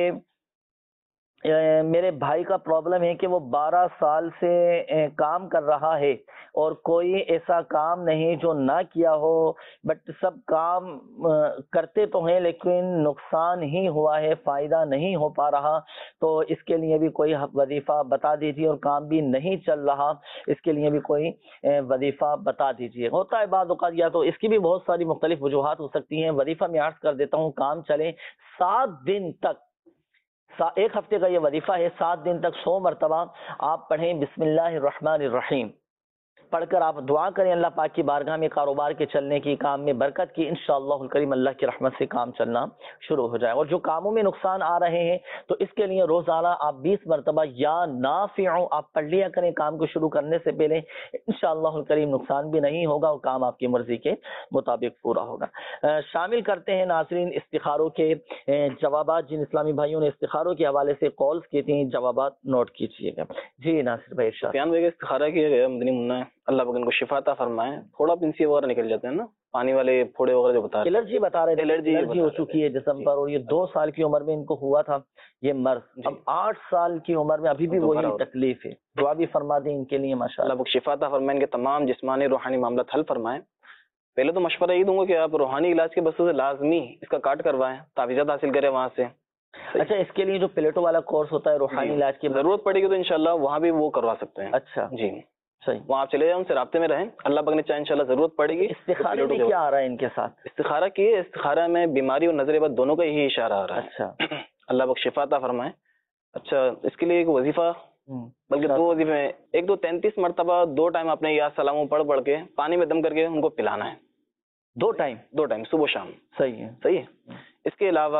میرے بھائی کا پرابلم ہے کہ وہ بارہ سال سے کام کر رہا ہے اور کوئی ایسا کام نہیں جو نہ کیا ہو, بٹ سب کام کرتے تو ہیں لیکن نقصان ہی ہوا ہے, فائدہ نہیں ہو پا رہا, تو اس کے لیے بھی کوئی وظیفہ بتا دیجیے, اور کام بھی نہیں چل رہا, اس کے لیے بھی کوئی وظیفہ بتا دیجیے. ہوتا ہے بعض اوقات, یا تو اس کی بھی بہت ساری مختلف وجوہات ہو سکتی ہیں. وظیفہ میں عرض کر دیتا ہوں, کام چلے سات دن تک, ایک ہفتے کا یہ وظیفہ ہے, سات دن تک سو مرتبہ آپ پڑھیں بسم اللہ الرحمن الرحیم, پڑھ کر آپ دعا کریں اللہ پاک کی بارگاہ میں کاروبار کے چلنے کی, کام میں برکت کی, انشاءاللہ الکریم اللہ کی رحمت سے کام چلنا شروع ہو جائے. اور جو کاموں میں نقصان آ رہے ہیں تو اس کے لیے روزانہ آپ بیس مرتبہ یا نافع آپ پڑھ لیا کریں کام کو شروع کرنے سے پہلے, انشاءاللہ الکریم نقصان بھی نہیں ہوگا اور کام آپ کی مرضی کے مطابق پورا ہوگا. شامل کرتے ہیں ناظرین استخاروں کے جوابات, جن اسلامی بھائیوں نے استخاروں کے حوالے سے کالز کی تھیں, جوابات نوٹ کیجیے گا. جی ناصر بھائی ارشاد. استخارہ کیا گیا مدنی منا ہے, اللہ پاک ان کو شفا عطا فرمائے. تھوڑا پنسی وغیرہ نکل جاتے ہیں نا, پانی والے پھوڑے وغیرہ جو بتا رہے الرجی بتا رہے تھے، الرجی الرجی ہو چکی ہے جسم پر، اور یہ دو سال کی عمر میں ان کو ہوا تھا یہ مرض، اب آٹھ سال کی عمر میں ابھی بھی وہی تکلیف ہے. دعا بھی فرما دیں ان کے لیے ماشاء اللہ. اللہ شفا عطا فرمائیں، ان کے تمام جسمانی روحانی معاملات حل فرمائیں. پہلے تو مشورہ یہ دوں گا کہ آپ روحانی علاج کے بسوں سے لازمی اس کا کاٹ کروائیں، تعویذات حاصل کریں وہاں سے. اچھا، اس کے لیے جو پلیٹو والا کورس ہوتا ہے روحانی علاج کی ضرورت پڑے گی تو انشاءاللہ وہاں بھی وہ کروا سکتے ہیں. اچھا جی صحیح، وہاں آپ چلے جائیں، ان سے رابطے میں رہیں، اللہ پاک نے چاہے انشاءاللہ ضرورت پڑے گی. استخارے میں کیا آ رہا ہے ان کے ساتھ؟ استخارہ کی ہے، استخارہ میں بیماری اور نظر بد دونوں کا ہی اشارہ آ رہا ہے. اچھا اللہ پاک شفا عطا فرمائے. اچھا، اس کے لیے ایک وظیفہ بلکہ دو وظیفے ہیں. ایک تو تینتیس مرتبہ دو ٹائم آپ نے یا سلام پڑھ پڑھ کے پانی میں دم کر کے ان کو پلانا ہے. دو ٹائم دو ٹائم صبح شام. صحیح ہے صحیح ہے. اس کے علاوہ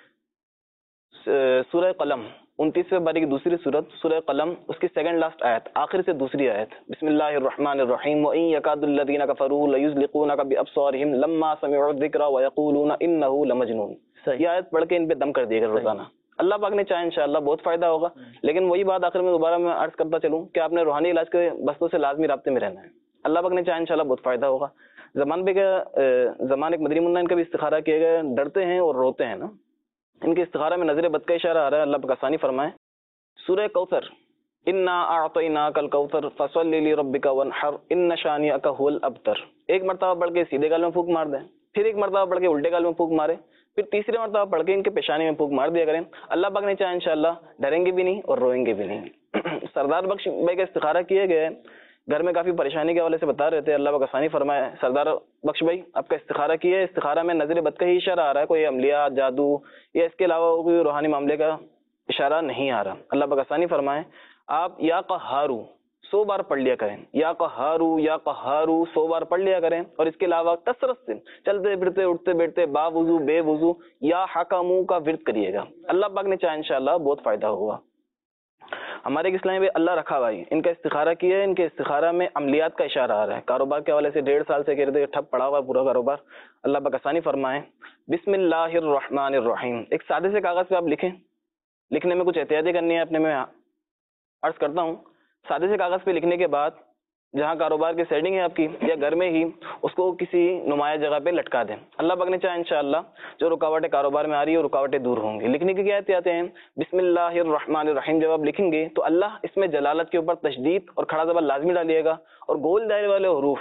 سورہ قلم انتیسویں باری کی دوسری صورت سورہ قلم، اس کی سیکنڈ لاسٹ آیت، آخر سے دوسری آیت، بسم اللہ الرحمن الرحیم وَإِن يَكَادُ الَّذِينَ كَفَرُوا لَيُزْلِقُونَكَ بِأَبْصَارِهِمْ لَمَّا سَمِعُوا الذِّكْرَ وَيَقُولُونَ إِنَّهُ لَمَجْنُونٌ. یہ آیت پڑھ کے ان پہ دم کر دیے گا روزانہ. اللہ پاک نے چاہے انشاءاللہ بہت فائدہ ہوگا. لیکن وہی بات آخر میں دوبارہ میں عرض کرتا چلوں کہ آپ نے روحانی علاج کے بستوں سے لازمی رابطے میں رہنا ہے. اللہ پاک نے چاہے انشاءاللہ بہت فائدہ ہوگا. زمان بے کا زمان ایک مدنی منا ان کا بھی استخارہ کیا گیا، ڈرتے ہیں اور روتے ہیں نا. ان کے استخارہ میں نظر بد کا اشارہ آ رہا ہے. اللہ پاک آسانی فرمائے. سورہ کوثر، انا اعطیناک الکوثر فصل لربک وانحر ان شانئک هو الابتر. ایک مرتبہ پڑھ کے سیدھے گال میں پھونک مار دیں، پھر ایک مرتبہ پڑھ کے الٹے گال میں پھونک مارے، پھر تیسرے مرتبہ پڑھ کے ان کے پیشانی میں پھونک مار دیا کریں. اللہ پاک نے چاہے انشاءاللہ ڈریں گے بھی نہیں اور روئیں گے بھی نہیں. سردار بخش بھائی کا استخارہ کیے گئے، گھر میں کافی پریشانی کے حوالے سے بتا رہے تھے. اللہ پاک آسانی فرمائے. سردار بخش بھائی آپ کا استخارہ کیا ہے، استخارہ میں نظر بد کا ہی اشارہ آ رہا ہے، کوئی عملیہ جادو یا اس کے علاوہ کوئی روحانی معاملے کا اشارہ نہیں آ رہا. اللہ پاک آسانی فرمائے. آپ یا قہارو سو بار پڑھ لیا کریں، یا قہارو یا قہارو سو بار پڑھ لیا کریں. اور اس کے علاوہ کثرت سے چلتے پھرتے اٹھتے بیٹھتے با وضو بے وضو یا حکموں کا ورد کریے گا. اللہ پاک نے چاہے انشاءاللہ بہت فائدہ ہوگا. ہمارے ایک اسلامی اللہ رکھا بھائی ان کا استخارہ کیا ہے، ان کے استخارہ میں عملیات کا اشارہ آ رہا ہے. کاروبار کے حوالے سے ڈیڑھ سال سے کہہ رہے تھے ٹھپ پڑا ہوا ہے پورا کاروبار. اللہ پاک آسانی فرمائے. بسم اللہ الرحمن الرحیم. ایک سادے سے کاغذ پہ آپ لکھیں، لکھنے میں کچھ احتیاطی کرنی ہے اپنے میں عرض کرتا ہوں. سادے سے کاغذ پہ لکھنے کے بعد جہاں کاروبار کی سیٹنگ ہے آپ کی یا گھر میں ہی اس کو کسی نمایاں جگہ پہ لٹکا دیں. اللہ پاک نے چاہے انشاءاللہ جو رکاوٹیں کاروبار میں آ رہی ہے وہ رکاوٹیں دور ہوں گی. لکھنے کی کیا احتیاطیں ہیں؟ بسم اللہ الرحمن الرحیم جب آپ لکھیں گے تو اللہ اس میں جلالت کے اوپر تشدید اور کھڑا زبر لازمی ڈالیے گا، اور گول دائرے والے حروف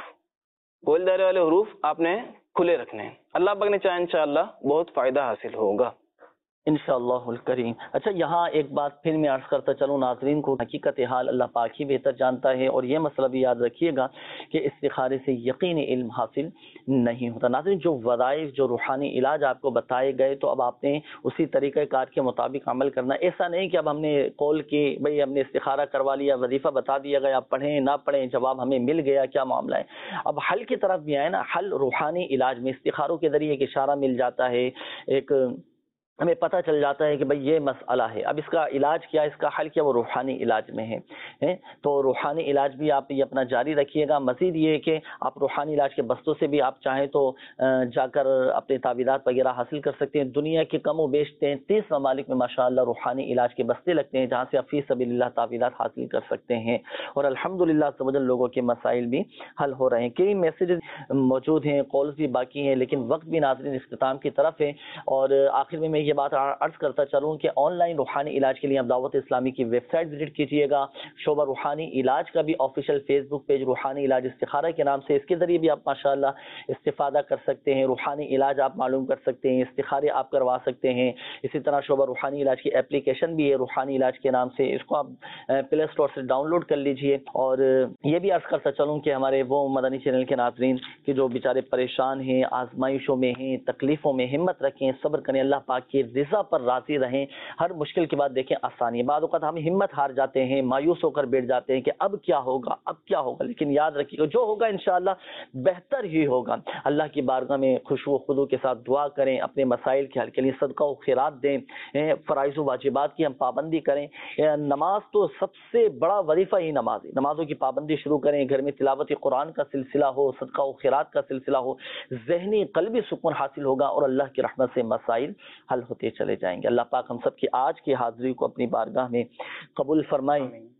گول دائرے والے حروف آپ نے کھلے رکھنے ہیں. اللہ پاک نے چاہے انشاءاللہ بہت فائدہ حاصل ہوگا انشاءاللہ الکریم. اچھا یہاں ایک بات پھر میں عرض کرتا چلوں ناظرین کو، حقیقت حال اللہ پاک ہی بہتر جانتا ہے، اور یہ مسئلہ بھی یاد رکھیے گا کہ استخارے سے یقینی علم حاصل نہیں ہوتا. ناظرین جو وظائف جو روحانی علاج آپ کو بتائے گئے تو اب آپ نے اسی طریقہ کار کے مطابق عمل کرنا. ایسا نہیں کہ اب ہم نے کال کی بھئی ہم نے استخارہ کروا لیا، وظیفہ بتا دیا گیا، آپ پڑھیں نہ پڑھیں جواب ہمیں مل گیا، کیا معاملہ ہے. اب حل کی طرف بھی آئے نا. حل روحانی علاج میں استخاروں کے ذریعے ایک اشارہ مل جاتا ہے، ایک ہمیں پتہ چل جاتا ہے کہ بھئی یہ مسئلہ ہے. اب اس کا علاج کیا، اس کا حل کیا، وہ روحانی علاج میں ہے. تو روحانی علاج بھی آپ یہ اپنا جاری رکھیے گا. مزید یہ کہ آپ روحانی علاج کے بستوں سے بھی آپ چاہیں تو جا کر اپنے تعویذات وغیرہ حاصل کر سکتے ہیں. دنیا کے کم و بیش تینتیس ممالک میں ماشاءاللہ روحانی علاج کے بستے لگتے ہیں جہاں سے آپ فی سبیل اللہ تعویذات حاصل کر سکتے ہیں، اور الحمدللہ سبحان لوگوں کے مسائل بھی حل ہو رہے ہیں. کئی میسیجز موجود ہیں، کالز بھی باقی ہیں، لیکن وقت بھی ناظرین اختتام کی طرف ہے. اور آخر میں میں یہ بات عرض کرتا چلوں کہ آن لائن روحانی علاج کے لیے آپ دعوت اسلامی کی ویب سائٹ وزٹ کیجیے گا. شعبہ روحانی علاج کا بھی آفیشیل فیس بک پیج روحانی علاج استخارہ کے نام سے، اس کے ذریعے بھی آپ ماشاءاللہ استفادہ کر سکتے ہیں. روحانی علاج آپ معلوم کر سکتے ہیں، استخارے آپ کروا سکتے ہیں. اسی طرح شعبہ روحانی علاج کی اپلیکیشن بھی ہے روحانی علاج کے نام سے، اس کو آپ پلے اسٹور سے ڈاؤن لوڈ کر لیجئے. اور یہ بھی عرض کرتا چلوں کہ ہمارے وہ مدنی چینل کے ناظرین کہ جو بیچارے پریشان ہیں، آزمائشوں میں ہیں، تکلیفوں میں، ہمت رکھیں، صبر کریں، اللہ پاک کی رضا پر راضی رہیں. ہر مشکل کے بعد دیکھیں آسانی. بعض اوقات ہم ہمت ہار جاتے ہیں، مایوس ہو کر بیٹھ جاتے ہیں کہ اب کیا ہوگا اب کیا ہوگا لیکن یاد رکھیے گا جو ہوگا انشاءاللہ بہتر ہی ہوگا. اللہ کی بارگاہ میں خشوع و خضوع کے ساتھ دعا کریں، اپنے مسائل کے حل کے لیے صدقہ و خیرات دیں، فرائض و واجبات کی ہم پابندی کریں. نماز تو سب سے بڑا وظیفہ ہی نماز ہے. نمازوں کی پابندی شروع کریں، گھر میں تلاوت قرآن کا سلسلہ ہو، صدقہ و خیرات کا سلسلہ ہو، ذہنی قلبی سکون حاصل ہوگا اور اللہ کی رحمت سے مسائل حل ہوتے چلے جائیں گے. اللہ پاک ہم سب کی آج کی حاضری کو اپنی بارگاہ میں قبول فرمائیں.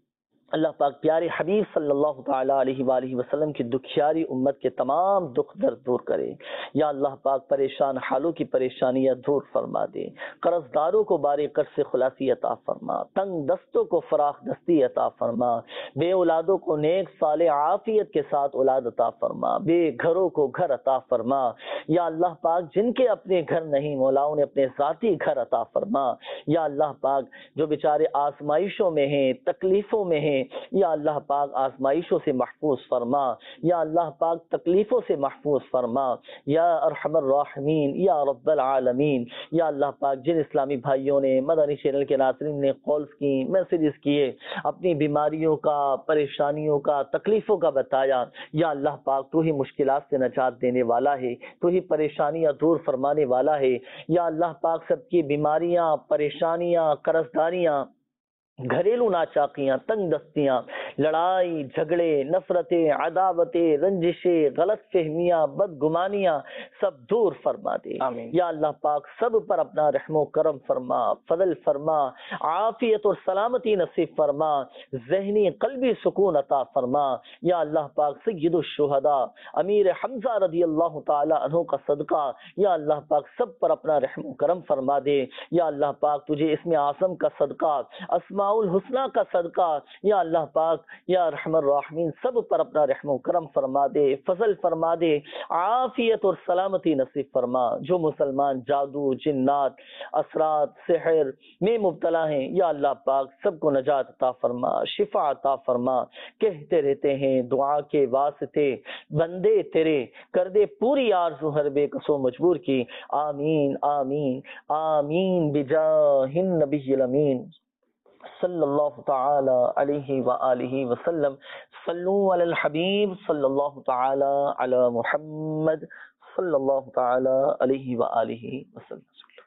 اللہ پاک پیارے حبیب صلی اللہ تعالیٰ علیہ وآلہ وسلم کی دکھیاری امت کے تمام دکھ درد دور کرے. یا اللہ پاک پریشان حالوں کی پریشانیاں دور فرما دے. قرض داروں کو بارے قرض سے خلاصی عطا فرما. تنگ دستوں کو فراخ دستی عطا فرما. بے اولادوں کو نیک صالح عافیت کے ساتھ اولاد عطا فرما. بے گھروں کو گھر عطا فرما. یا اللہ پاک جن کے اپنے گھر نہیں مولا انہیں اپنے ذاتی گھر عطا فرما. یا اللہ پاک جو بیچارے آزمائشوں میں ہیں تکلیفوں میں ہیں یا اللہ پاک آزمائشوں سے محفوظ فرما. یا اللہ پاک تکلیفوں سے محفوظ فرما. یا ارحم الراحمین یا رب العالمین. یا اللہ پاک جن اسلامی بھائیوں نے مدنی چینل کے ناظرین نے کالز کی میسیجز کیے اپنی بیماریوں کا پریشانیوں کا تکلیفوں کا بتایا یا اللہ پاک تو ہی مشکلات سے نجات دینے والا ہے. تو ہی پریشانیاں دور فرمانے والا ہے. یا اللہ پاک سب کی بیماریاں پریشانیاں قرض داریاں گھریلو ناچاقیاں تنگ دستیاں لڑائی جھگڑے نفرتیں عداوتیں رنجشیں غلط فہمیاں بدگمانیاں سب دور فرما دے. یا اللہ پاک سب پر اپنا رحم و کرم فرما فضل فرما عافیت اور سلامتی نصیب فرما ذہنی قلبی سکون عطا فرما. یا اللہ پاک سید الشہداء امیر حمزہ رضی اللہ تعالی عنہ کا صدقہ یا اللہ پاک سب پر اپنا رحم و کرم فرما دے. یا اللہ پاک تجھے اسم اعظم کا صدقہ اسماء الحسنہ کا صدقہ یا اللہ پاک یا رحم الراحمین سب پر اپنا رحم و کرم فرما دے فضل فرما دے عافیت اور سلامتی نصیب فرما. جو مسلمان جادو جنات اثرات سحر میں مبتلا ہیں یا اللہ پاک سب کو نجات عطا فرما شفا عطا فرما. کہتے رہتے ہیں دعا کے واسطے بندے تیرے کر دے پوری آرزو ہر بے کسو مجبور کی. آمین آمین آمین بجاہ النبی الامین صلی اللہ تعالی علیہ وآلہ وسلم. صلو علی الحبیب صلی اللہ تعالی علی محمد صلی اللہ تعالی علیہ وآلہ وسلم.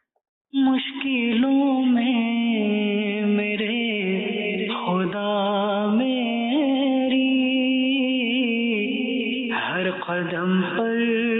مشکلوں میں میرے خدا میری ہر قدم پر